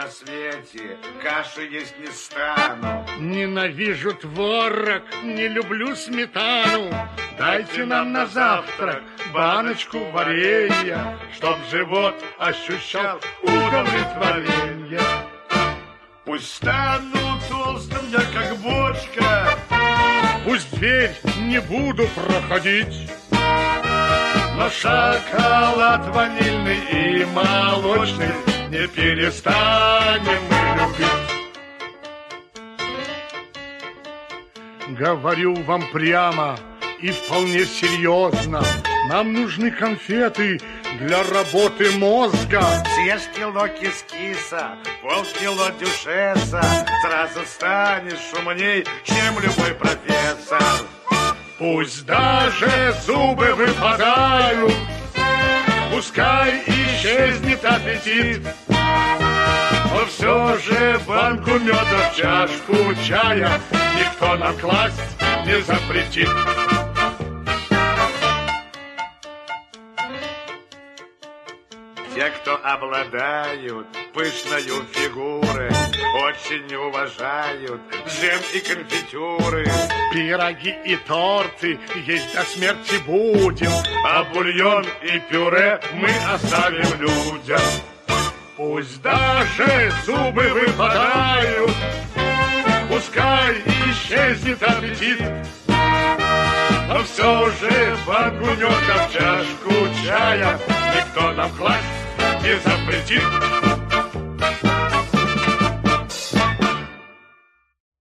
на свете каши есть не стану. Ненавижу творог, не люблю сметану. Дайте нам на завтрак баночку варенья, чтоб живот ощущал удовлетворение. Пусть стану толстым я, как бочка. Пусть дверь не буду проходить, но шоколад ванильный и молочный не перестанем мы любить. Говорю вам прямо и вполне серьезно, нам нужны конфеты для работы мозга. Съешь кило кис-киса, полкило дюшеса, сразу станешь умней, чем любой профессор. Пусть даже зубы выпадают, пускай исчезнет аппетит, но все же банку меда в чашку чая никто нам класть не запретит. Те, кто обладают пышною фигурой, очень уважают джем и конфитюры. Пироги и торты есть до смерти будем, а бульон и пюре мы оставим людям. Пусть даже зубы выпадают, пускай исчезнет аппетит, но все же банку меда в чашку чая никто нам класть не запретит.